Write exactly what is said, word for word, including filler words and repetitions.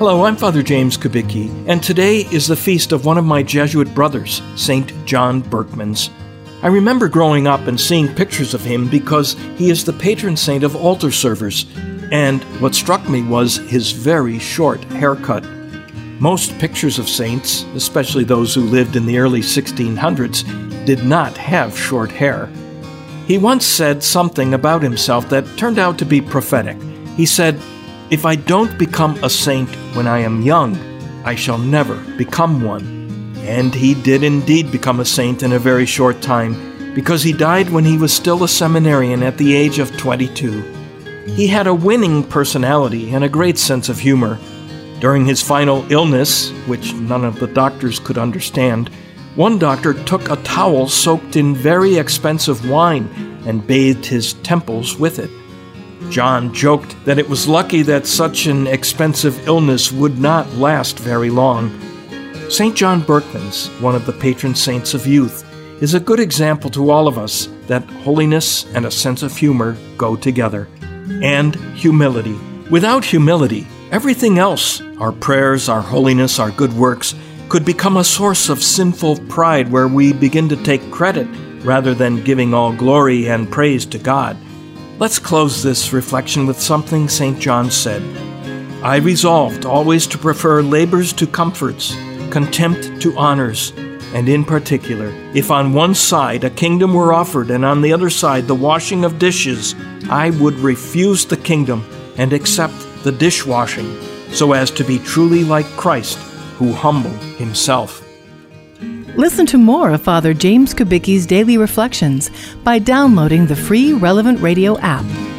Hello, I'm Father James Kubicki, and today is the feast of one of my Jesuit brothers, Saint John Berchmans. I remember growing up and seeing pictures of him because he is the patron saint of altar servers, and what struck me was his very short haircut. Most pictures of saints, especially those who lived in the early sixteen hundreds, did not have short hair. He once said something about himself that turned out to be prophetic. He said, "If I don't become a saint when I am young, I shall never become one." And he did indeed become a saint in a very short time, because he died when he was still a seminarian at the age of twenty-two. He had a winning personality and a great sense of humor. During his final illness, which none of the doctors could understand, one doctor took a towel soaked in very expensive wine and bathed his temples with it. John joked that it was lucky that such an expensive illness would not last very long. Saint John Berchmans, one of the patron saints of youth, is a good example to all of us that holiness and a sense of humor go together. And humility. Without humility, everything else, our prayers, our holiness, our good works, could become a source of sinful pride where we begin to take credit rather than giving all glory and praise to God. Let's close this reflection with something Saint John said. "I resolved always to prefer labors to comforts, contempt to honors, and in particular, if on one side a kingdom were offered and on the other side the washing of dishes, I would refuse the kingdom and accept the dishwashing, so as to be truly like Christ, who humbled himself." Listen to more of Father James Kubicki's daily reflections by downloading the free Relevant Radio app.